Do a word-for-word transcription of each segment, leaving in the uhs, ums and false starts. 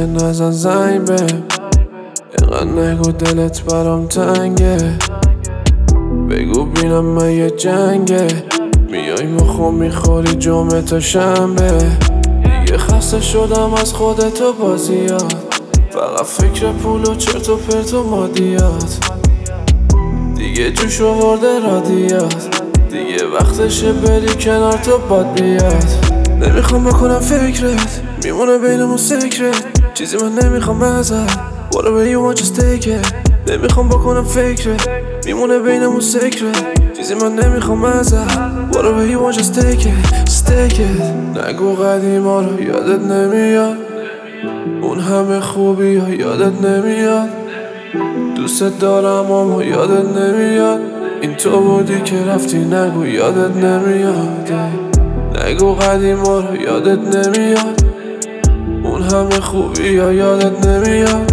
نزن زنگ به اینقدر نگو دلت برام تنگه بگو بینم من یه جنگه میای مخو میخوری جمعه تا شنبه دیگه خسته شدم از خودت و بازیات فقط فکر پول و چرت و پرت و مادیات دیگه جوش آورده رادیات دیگه وقتشه بری کنار تو باد بیاد نمیخوام بکنم فکرت میمونه بینمون سکرت چیزی من نمیخوام ازت Whatever you want just take it نمیخوام بکنم فکرت میمونه بینمون سکرت چیزی من نمیخوام ازت Whatever you want just take it just take it نگو قدیما رو یادت نمیاد اون همه خوبی ها یادت نمیاد دوست دارم اما یادت نمیاد این تو بودی که رفتی نگو یادت نمیاد نگو قدیما رو یادت نمیاد اون همه خوبی ها یادت نمیاد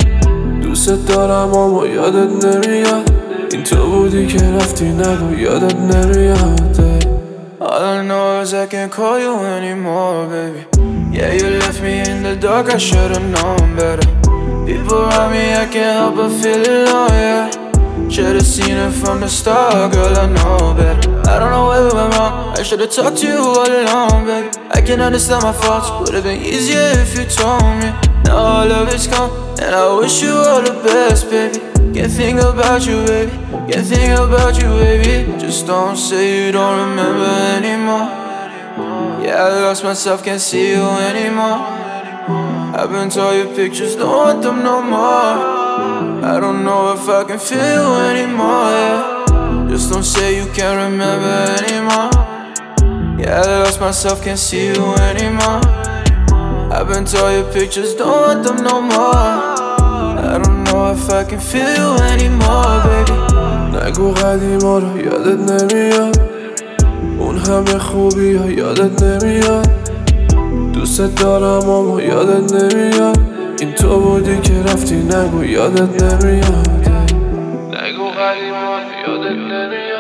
دوست دارم اما یادت نمیاد این تو بودی که رفتی نگو یادت نمیاد All I know is I can't call you anymore, baby. Yeah, you left me in the dark, I should've known better. People around me, I can't help but feel alone, yeah. Should've seen it from the start, girl, I know better. I don't know where we went wrong, I should've talked to you all along, baby. I can understand my faults, would've been easier if you told me. Now all of it's gone, and I wish you all the best, baby. Can't think about you, baby. Can't think about you, baby. Just don't say you don't remember anymore. Yeah, I lost myself, can't see you anymore. I've been told your pictures, don't want them no more. I don't know if I can feel you anymore, yeah. Just don't say you can't remember anymore. Yeah, I lost myself, can't see you anymore. I've been told your pictures, don't want them no more. I don't know if I can feel you anymore, baby. نگو قدیما رو یادت نمیاد اون همه خوبی ها یادت نمیاد دوست دارم اما یادت نمیاد این تو بودی که رفتی نگو یادت نمیاد نگو قدیما رو یادت نمیاد